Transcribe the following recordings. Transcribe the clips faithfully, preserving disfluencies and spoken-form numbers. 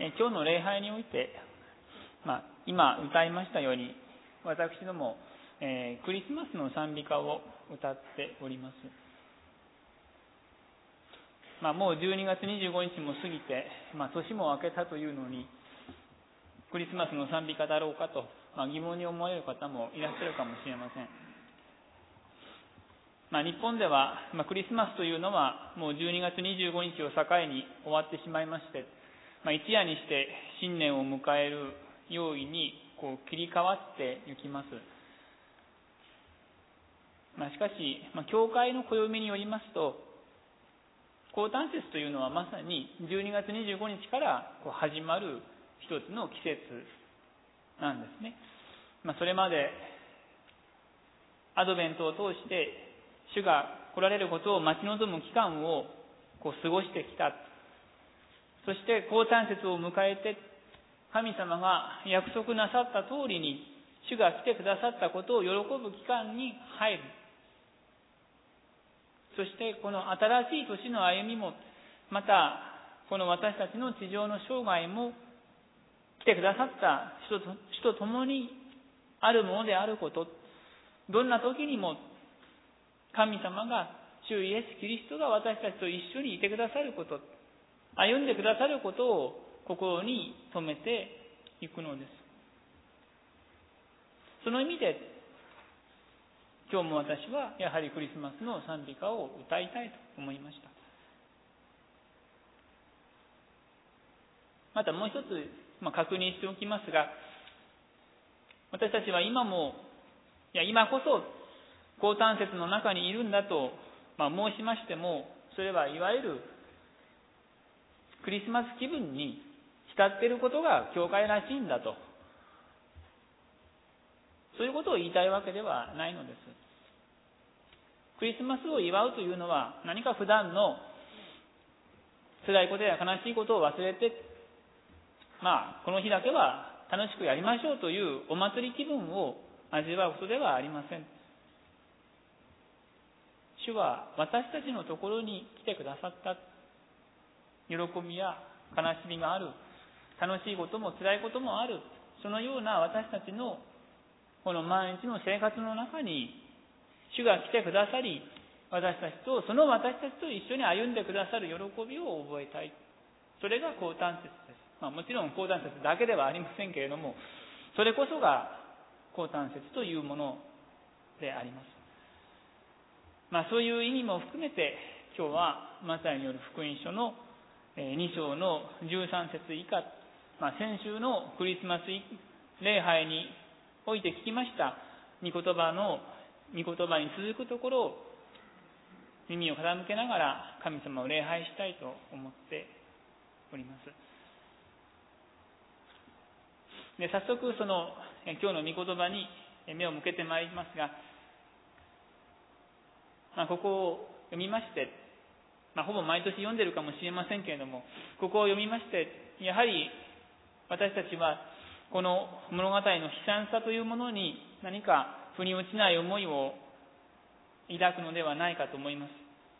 え今日の礼拝において、まあ、今歌いましたように、私ども、えー、クリスマスの賛美歌を歌っております。まあ、もうじゅうにがつにじゅうごにちも過ぎて、まあ、年も明けたというのに、クリスマスの賛美歌だろうかと、まあ、疑問に思われる方もいらっしゃるかもしれません。まあ、日本では、まあ、クリスマスというのはもうじゅうにがつにじゅうごにちを境に終わってしまいまして、まあ、一夜にして新年を迎える用意にこう切り替わっていきます。まあ、しかし、まあ、教会の暦によりますと、降誕節というのはまさにじゅうにがつにじゅうごにちからこう始まる一つの季節なんですね。まあ、それまでアドベントを通して主が来られることを待ち望む期間をこう過ごしてきた。そして降誕節を迎えて、神様が約束なさった通りに主が来てくださったことを喜ぶ期間に入る。そしてこの新しい年の歩みも、またこの私たちの地上の生涯も、来てくださった主と、主と共にあるものであること、どんな時にも神様が、主イエス・キリストが私たちと一緒にいてくださること、歩んでくださることを心に留めていくのです。その意味で、今日も私はやはりクリスマスの賛美歌を歌いたいと思いました。またもう一つ、まあ、確認しておきますが、私たちは今も、いや今こそ降誕節の中にいるんだと、まあ、申しましても、それはいわゆるクリスマス気分に浸っていることが教会らしいんだと、そういうことを言いたいわけではないのです。クリスマスを祝うというのは、何か普段の辛いことや悲しいことを忘れて、まあこの日だけは楽しくやりましょうというお祭り気分を味わうことではありません。主は私たちのところに来てくださった。喜びや悲しみがある、楽しいことも辛いこともある、そのような私たちのこの毎日の生活の中に主が来てくださり、私たちとその私たちと一緒に歩んでくださる喜びを覚えたい。それが降誕節です。まあ、もちろん降誕節だけではありませんけれども、それこそが降誕節というものであります。まあ、そういう意味も含めて、今日はマタイによる福音書のに章のじゅうさん節以下、まあ、先週のクリスマス礼拝において聞きました御言葉の御言葉に続くところを耳を傾けながら神様を礼拝したいと思っております。で、早速その今日の御言葉に目を向けてまいりますが、まあ、ここを読みまして、まあ、ほぼ毎年読んでるかもしれませんけれども、ここを読みまして、やはり私たちはこの物語の悲惨さというものに何か腑に落ちない思いを抱くのではないかと思います。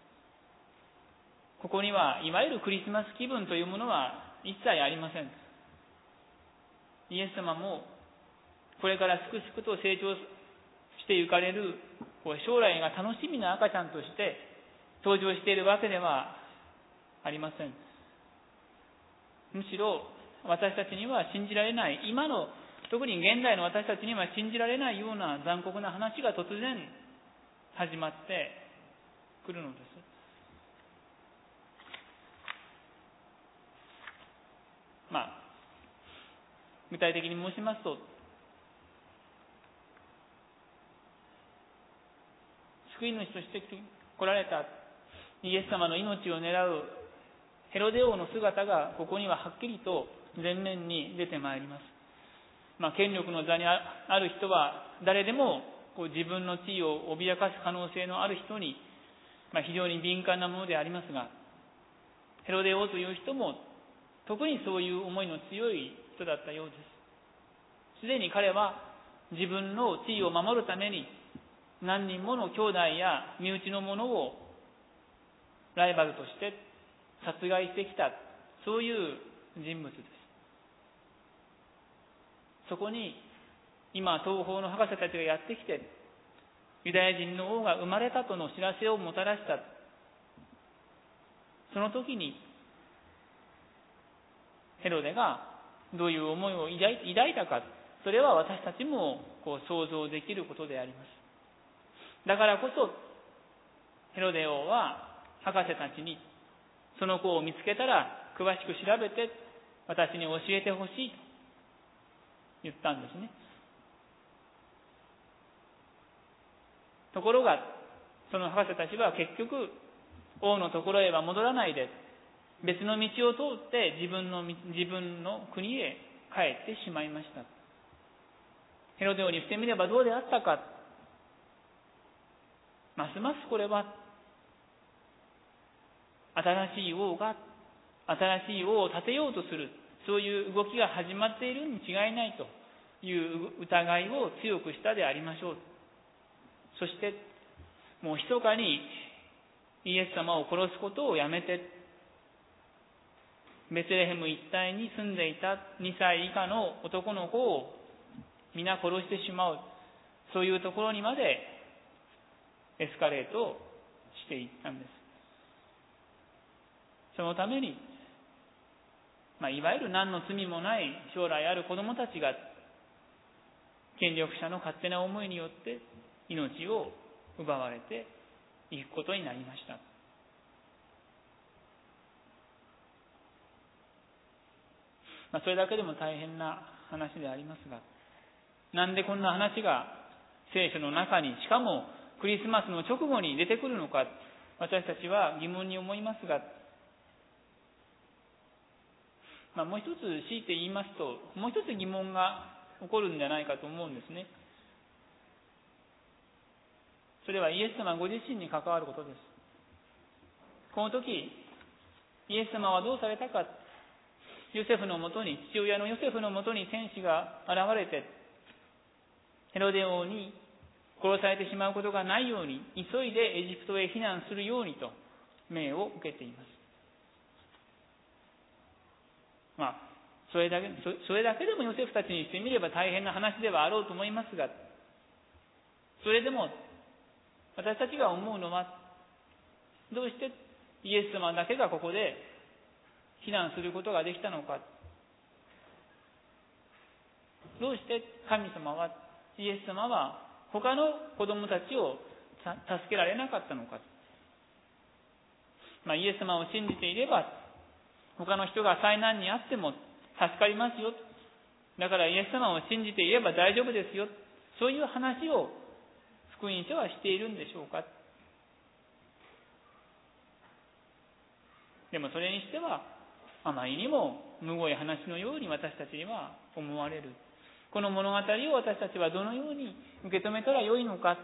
ここにはいわゆるクリスマス気分というものは一切ありません。イエス様もこれからすくすくと成長してゆかれる将来が楽しみな赤ちゃんとして登場しているわけではありません。むしろ私たちには信じられない、今の特に現代の私たちには信じられないような残酷な話が突然始まってくるのです。まあ具体的に申しますと、救い主として来られたイエス様の命を狙うヘロデ王の姿がここにははっきりと前面に出てまいります。まあ、権力の座にある人は誰でもこう自分の地位を脅かす可能性のある人に、まあ、非常に敏感なものでありますが、ヘロデ王という人も特にそういう思いの強い人だったようです。すでに彼は自分の地位を守るために何人もの兄弟や身内の者をライバルとして殺害してきた、そういう人物です。 そこに今東方の博士たちがやってきて、ユダヤ人の王が生まれたとの知らせをもたらした。その時にヘロデがどういう思いを抱いたか、それは私たちもこう想像できることであります。だからこそヘロデ王は博士たちに、その子を見つけたら詳しく調べて私に教えてほしいと言ったんですね。ところがその博士たちは結局王のところへは戻らないで、別の道を通って自分の自分の国へ帰ってしまいました。ヘロデ王にしてみればどうであったか。ますますこれは新しい王が新しい王を立てようとする、そういう動きが始まっているに違いないという疑いを強くしたでありましょう。そしてもう密かにイエス様を殺すことをやめて、ベツレヘム一帯に住んでいたにさい以下の男の子を皆殺してしまう、そういうところにまでエスカレートしていったんです。そのために、まあ、いわゆる何の罪もない将来ある子供たちが権力者の勝手な思いによって命を奪われていくことになりました。まあ、それだけでも大変な話でありますが、なんでこんな話が聖書の中に、しかもクリスマスの直後に出てくるのか、私たちは疑問に思いますが、まあ、もう一つ強いて言いますと、もう一つ疑問が起こるんじゃないかと思うんですね。それはイエス様ご自身に関わることです。この時イエス様はどうされたか。ヨセフのもとに、父親のヨセフのもとに天使が現れて、ヘロデ王に殺されてしまうことがないように急いでエジプトへ避難するようにと命を受けています。まあそれだけそれだけでもヨセフたちにしてみれば大変な話ではあろうと思いますが、それでも私たちが思うのは、どうしてイエス様だけがここで避難することができたのか。どうして神様は、イエス様は他の子供たちを助けられなかったのか。まあ、イエス様を信じていれば他の人が災難にあっても助かりますよ。だからイエス様を信じていれば大丈夫ですよ。そういう話を福音書はしているんでしょうか。でもそれにしてはあまりにもむごい話のように私たちには思われる。この物語を私たちはどのように受け止めたらよいのか。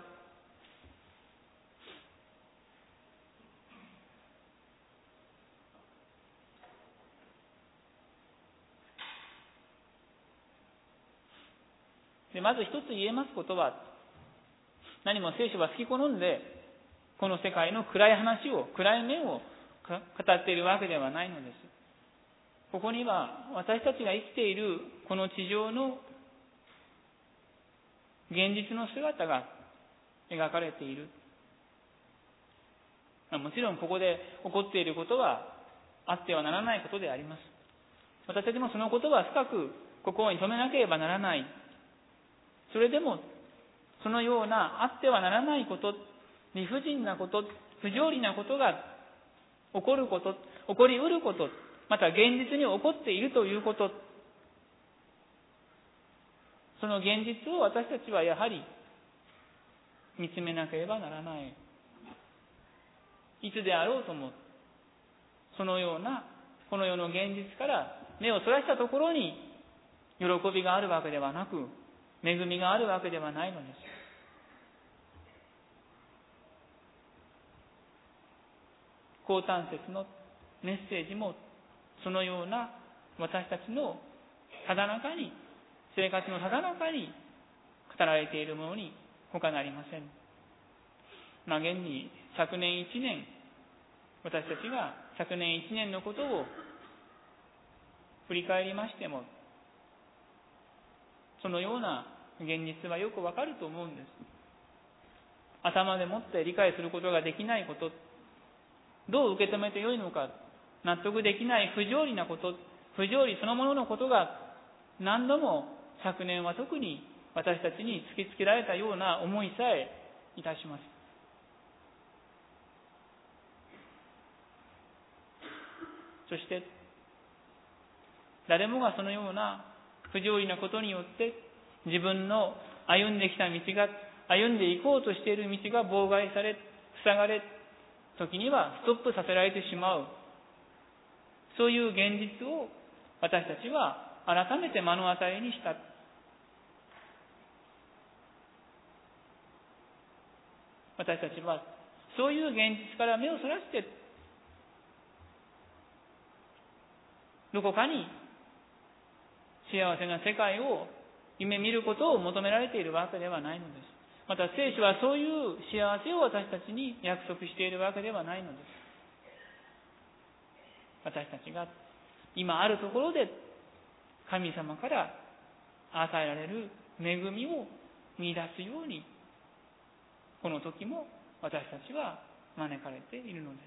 でまず一つ言えますことは、何も聖書は好き好んでこの世界の暗い話を、暗い面を語っているわけではないのです。ここには私たちが生きているこの地上の現実の姿が描かれている。もちろんここで起こっていることはあってはならないことであります。私たちもそのことは深く心に留めなければならない。それでもそのようなあってはならないこと、理不尽なこと、不条理なことが起こること、起こりうること、また現実に起こっているということ、その現実を私たちはやはり見つめなければならない。いつであろうともそのようなこの世の現実から目をそらしたところに喜びがあるわけではなく、恵みがあるわけではないのです。講談説のメッセージもそのような私たちのただ中に、生活のただ中に語られているものに他なりません。まあ、現に昨年一年、私たちが昨年一年のことを振り返りましても、 そのような現実はよくわかると思うんです。頭でもって理解することができないこと、どう受け止めてよいのか納得できない不条理なこと、不条理そのもののことが何度も昨年は特に私たちに突きつけられたような思いさえいたします。そして誰もがそのような不条理なことによって自分の歩んできた道が、歩んでいこうとしている道が妨害され、塞がれ、時にはストップさせられてしまう、そういう現実を私たちは改めて目の当たりにした。私たちはそういう現実から目をそらしてどこかに幸せな世界を夢見ることを求められているわけではないのです。また聖書はそういう幸せを私たちに約束しているわけではないのです。私たちが今あるところで神様から与えられる恵みを見出すように、この時も私たちは招かれているのです。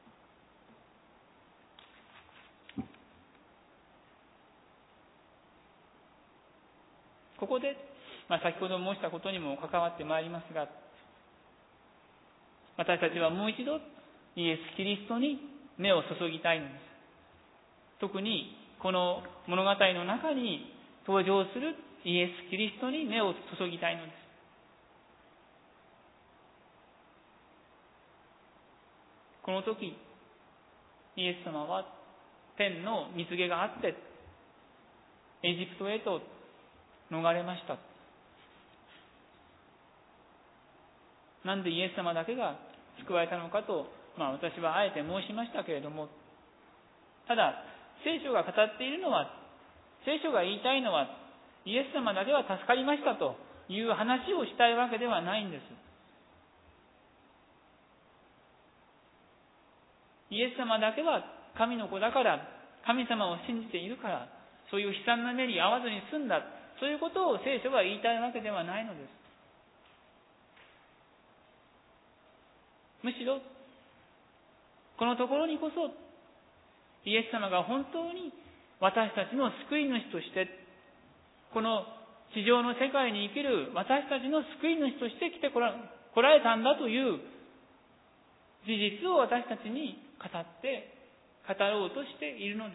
ここで、まあ、先ほど申したことにも関わってまいりますが、私たちはもう一度イエス・キリストに目を注ぎたいのです。特にこの物語の中に登場するイエス・キリストに目を注ぎたいのです。この時、イエス様は天の御告げがあってエジプトへと逃れました。なんでイエス様だけが救われたのかと、まあ私はあえて申しましたけれども、ただ聖書が語っているのは、聖書が言いたいのは、イエス様だけは助かりましたという話をしたいわけではないんです。イエス様だけは神の子だから、神様を信じているから、そういう悲惨な目に遭わずに済んだ、そういうことを聖書が言いたいわけではないのです。むしろこのところにこそイエス様が本当に私たちの救い主として、この地上の世界に生きる私たちの救い主として来てこら、来られたんだという事実を私たちに語って語ろうとしているのです。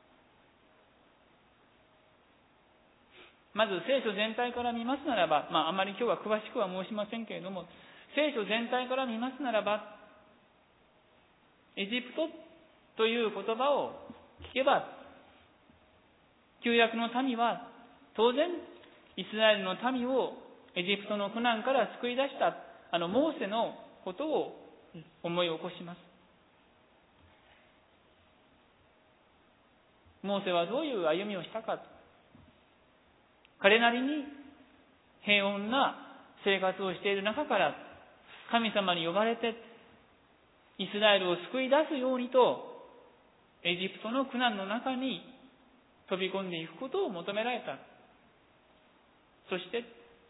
まず聖書全体から見ますならば、まああまり今日は詳しくは申しませんけれども、聖書全体から見ますならば、エジプトという言葉を聞けば、旧約の民は当然イスラエルの民をエジプトの苦難から救い出したあのモーセのことを思い起こします。モーセはどういう歩みをしたか。彼なりに平穏な生活をしている中から神様に呼ばれてイスラエルを救い出すようにとエジプトの苦難の中に飛び込んでいくことを求められた。そして、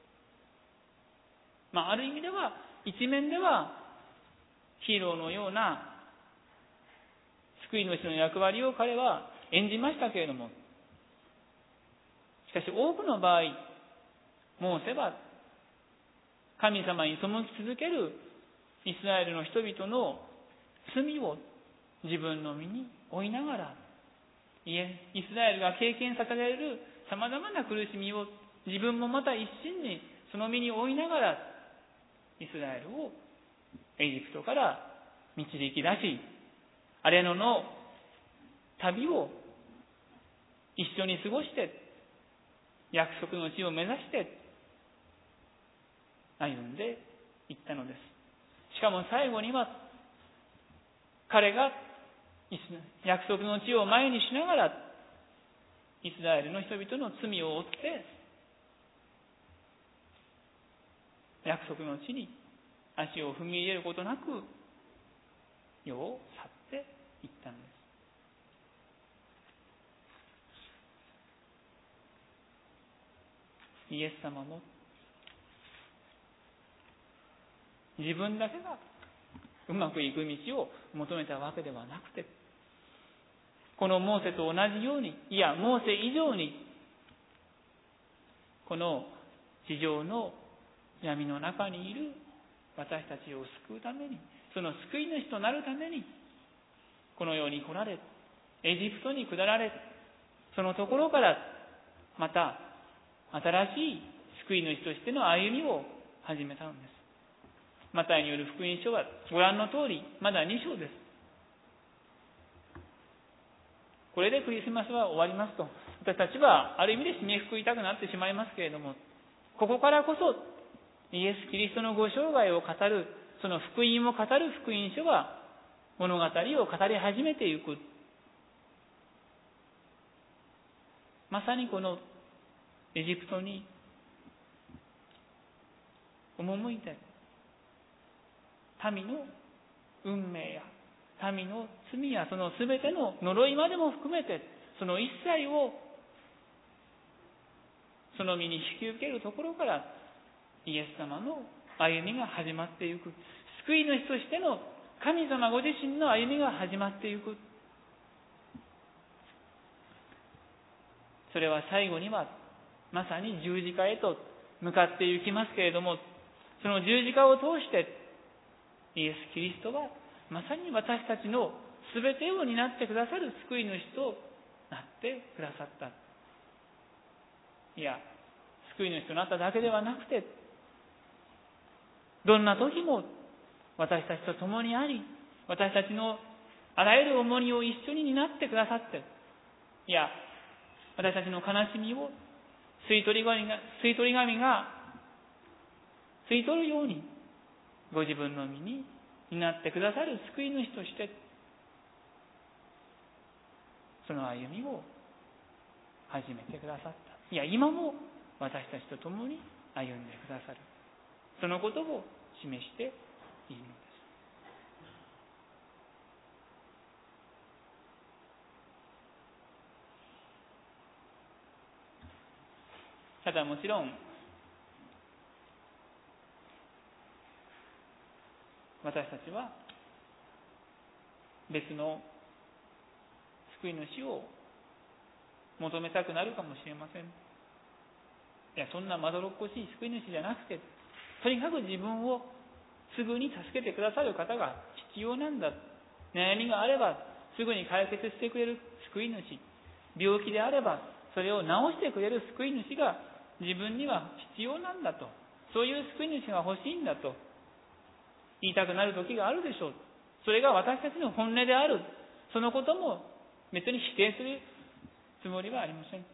まあ、ある意味では一面ではヒーローのような救い主の役割を彼は演じましたけれども、しかし多くの場合、モーセは神様に背き続けるイスラエルの人々の罪を自分の身に負いながら、イスラエルが経験させられるさまざまな苦しみを自分もまた一心にその身に負いながら、イスラエルをエジプトから導き出し、アレノの旅を一緒に過ごして約束の地を目指して歩んでいったのです。しかも最後には彼が約束の地を前にしながらイスラエルの人々の罪を負って約束の地に足を踏み入れることなく世を去っていったのです。 イエス様も自分だけがうまくいく道を求めたわけではなくて、このモーセと同じように、いやモーセ以上に、この地上の闇の中にいる私たちを救うために、その救い主となるためにこの世に来られ、エジプトに下られ、そのところからまた新しい救い主としての歩みを始めたのです。マタイによる福音書はご覧の通りまだに章です。これでクリスマスは終わりますと、私たちはある意味で締めくくりたくなってしまいますけれども、ここからこそイエス・キリストのご生涯を語る、その福音を語る福音書は物語を語り始めていく。まさにこのエジプトに赴いて、民の運命や民の罪やそのすべての呪いまでも含めて、その一切をその身に引き受けるところからイエス様の歩みが始まっていく。救い主としての神様ご自身の歩みが始まっていく。それは最後にはまさに十字架へと向かっていきますけれども、その十字架を通してイエス・キリストはまさに私たちのすべてを担ってくださる救い主となってくださった。いや、救い主となっただけではなくて、どんな時も私たちと共にあり、私たちのあらゆる重荷を一緒に担ってくださって、いや、私たちの悲しみを吸い取り紙が、吸い取り紙が吸い取るように、ご自分の身に担ってくださる救い主として、その歩みを始めてくださった。いや、今も私たちと共に歩んでくださる。そのことを示しているのです。ただもちろん、私たちは別の救い主を求めたくなるかもしれません。いや、そんなまどろっこしい救い主じゃなくて、とにかく自分をすぐに助けてくださる方が必要なんだ。悩みがあればすぐに解決してくれる救い主、病気であればそれを治してくれる救い主が自分には必要なんだと、そういう救い主が欲しいんだと言いたくなる時があるでしょう。それが私たちの本音である。そのことも別に否定するつもりはありません。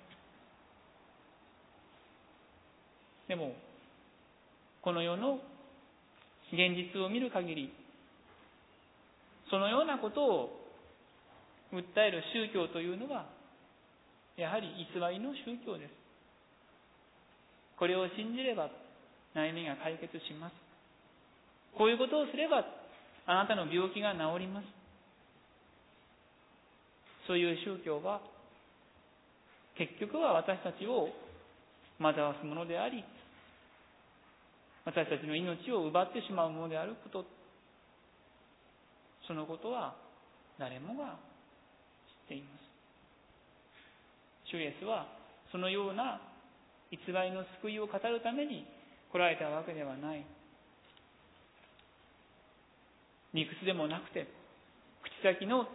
でもこの世の現実を見る限り、そのようなことを訴える宗教というのはやはり偽りの宗教です。これを信じれば悩みが解決します。こういうことをすればあなたの病気が治ります。そういう宗教は結局は私たちを惑わすものであり、私たちの命を奪ってしまうものであること、そのことは誰もが知っています。主イエスはそのような偽りの救いを語るために来られたわけではない。理屈でもなくて、口先の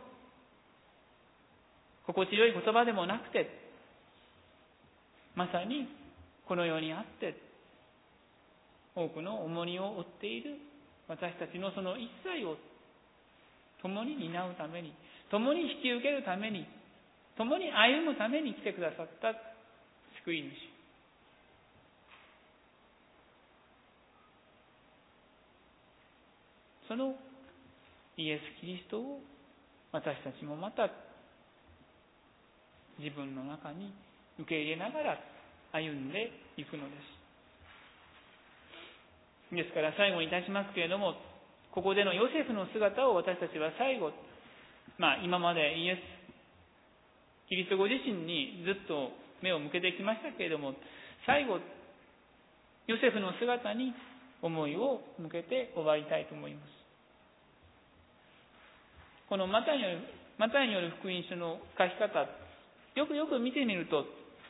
心地よい言葉でもなくて、まさにこの世にあって多くの重荷を負っている私たちのその一切を共に担うために、共に引き受けるために、共に歩むために来てくださった救い主。そのイエス・キリストを私たちもまた自分の中に受け入れながら歩んでいくのです。ですから最後にいたしますけれども、ここでのヨセフの姿を私たちは最後、まあ今までイエス・キリストご自身にずっと目を向けてきましたけれども、最後ヨセフの姿に思いを向けて終わりたいと思います。このマタイによる、マタイによる福音書の書き方、よくよく見てみると、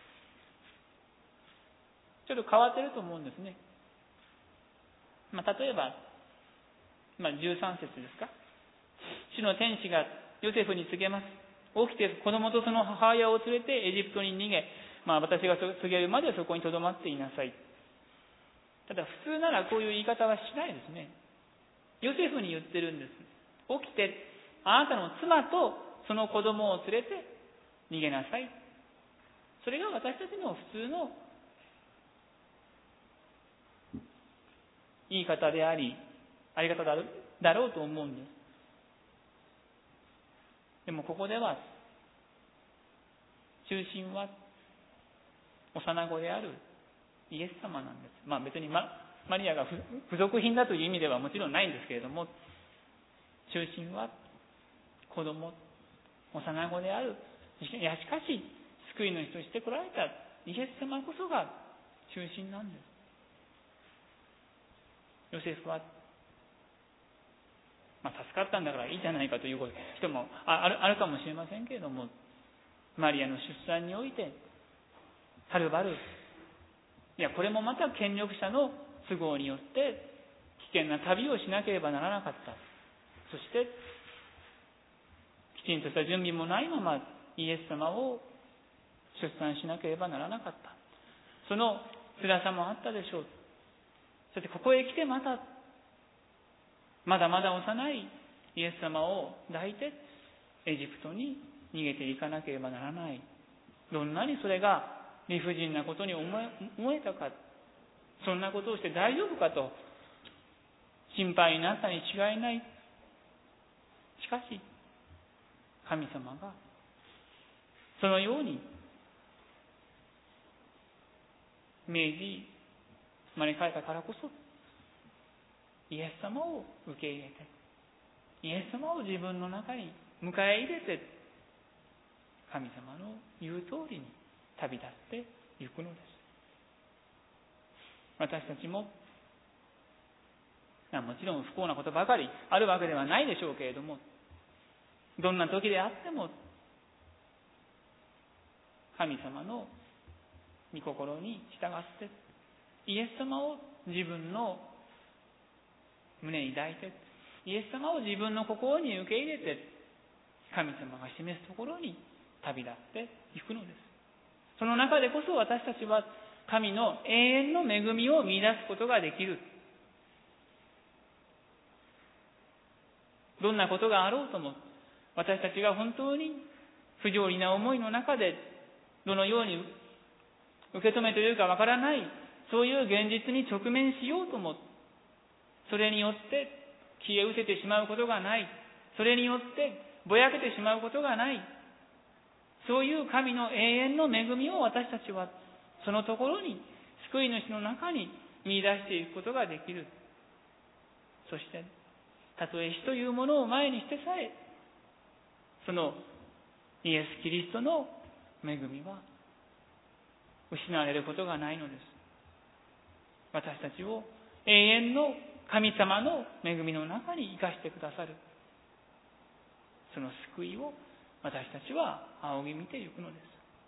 ちょっと変わってると思うんですね。まあ、例えば、まあ、じゅうさん節ですか。主の天使がヨセフに告げます。起きて子供とその母親を連れてエジプトに逃げ、まあ、私が告げるまでそこに留まっていなさい。ただ普通ならこういう言い方はしないですね。ヨセフに言ってるんです。起きてあなたの妻とその子供を連れて逃げなさい。それが私たちの普通の言い方であり、あり方だろうと思うんです。でもここでは中心は幼子であるイエス様なんです。まあ別に マ, マリアが付属品だという意味ではもちろんないんですけれども、中心は子供、幼子である。いやしかし救い主として来られたイエス様こそが中心なんです。ヨセフは、まあ、助かったんだからいいじゃないかという人もある、あるかもしれませんけれども、マリアの出産においてはるばる、いやこれもまた権力者の都合によって危険な旅をしなければならなかった。そしてきちんとした準備もないままイエス様を出産しなければならなかった。その辛さもあったでしょう。そしてここへ来てまたまだまだ幼いイエス様を抱いてエジプトに逃げていかなければならない。どんなにそれが理不尽なことに思え、思えたか、そんなことをして大丈夫かと心配になったに違いない。しかし神様がそのように命じ招かれたからこそ、イエス様を受け入れて、イエス様を自分の中に迎え入れて、神様の言う通りに旅立っていくのです。私たちも、もちろん不幸なことばかりあるわけではないでしょうけれども、どんな時であっても神様の御心に従ってイエス様を自分の胸に抱いて、イエス様を自分の心に受け入れて、神様が示すところに旅立っていくのです。その中でこそ私たちは神の永遠の恵みを見出すことができる。どんなことがあろうとも、私たちが本当に不条理な思いの中でどのように受け止めているかわからない、そういう現実に直面しようとも、それによって消え失せてしまうことがない、それによってぼやけてしまうことがない、そういう神の永遠の恵みを私たちはそのところに、救い主の中に見出していくことができる。そしてたとえ死というものを前にしてさえ、そのイエス・キリストの恵みは失われることがないのです。私たちを永遠の神様の恵みの中に生かしてくださる、その救いを私たちは仰ぎ見ていくのです。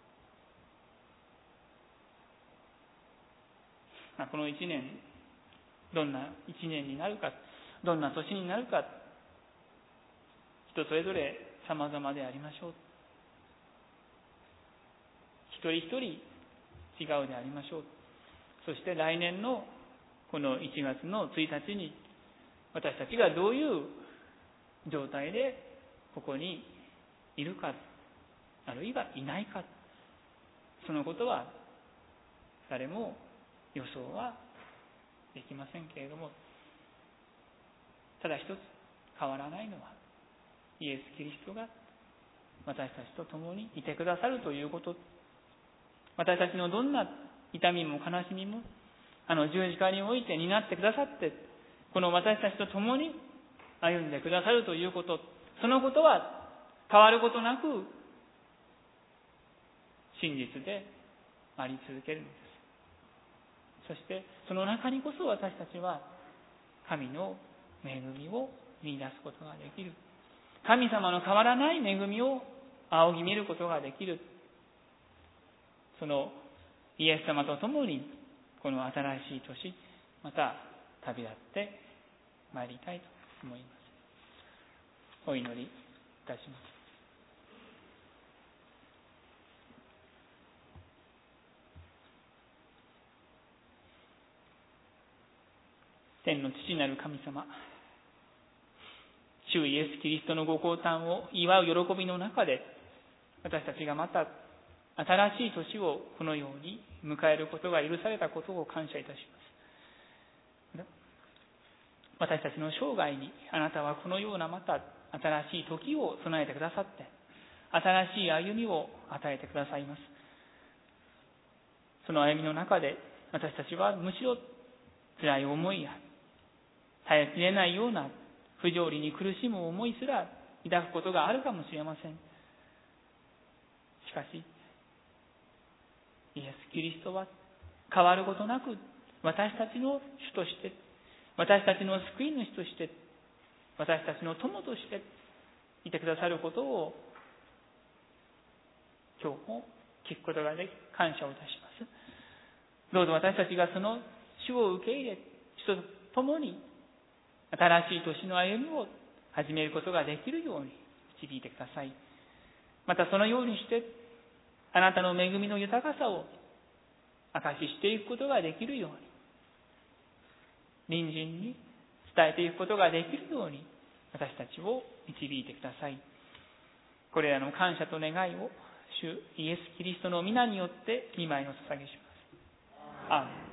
まあ、この一年、どんな一年になるか、どんな年になるか、人それぞれ様々でありましょう。一人一人違うでありましょう。そして来年のこのいちがつのついたちに、私たちがどういう状態でここにいるか、あるいはいないか、そのことは誰も予想はできませんけれども、ただ一つ変わらないのは、イエス・キリストが私たちと共にいてくださるということ。私たちのどんな痛みも悲しみもあの十字架において担ってくださって、この私たちと共に歩んでくださるということ、そのことは変わることなく真実であり続けるのです。 そしてその中にこそ私たちは神の恵みを見出すことができる。神様の変わらない恵みを仰ぎ見ることができる。そのイエス様と共にこの新しい年、また旅立ってまいりたいと思います。お祈りいたします。天の父なる神様、主イエス・キリストのご降誕を祝う喜びの中で、私たちがまた新しい年をこのように迎えることが許されたことを感謝いたします。私たちの生涯にあなたはこのようなまた新しい時を備えてくださって、新しい歩みを与えてくださいます。その歩みの中で私たちはむしろ辛い思いや耐えきれないような不条理に苦しむ思いすら抱くことがあるかもしれません。しかしイエス・キリストは変わることなく私たちの主として、私たちの救い主として、私たちの友としていてくださることを今日も聞くことができ感謝をいたします。どうぞ私たちがその主を受け入れ、主と共に新しい年の歩みを始めることができるように導いてください。またそのようにしてあなたの恵みの豊かさを証ししていくことができるように、隣人に伝えていくことができるように私たちを導いてください。これらの感謝と願いを主イエス・キリストの皆によって御前にお捧げします。アーメン。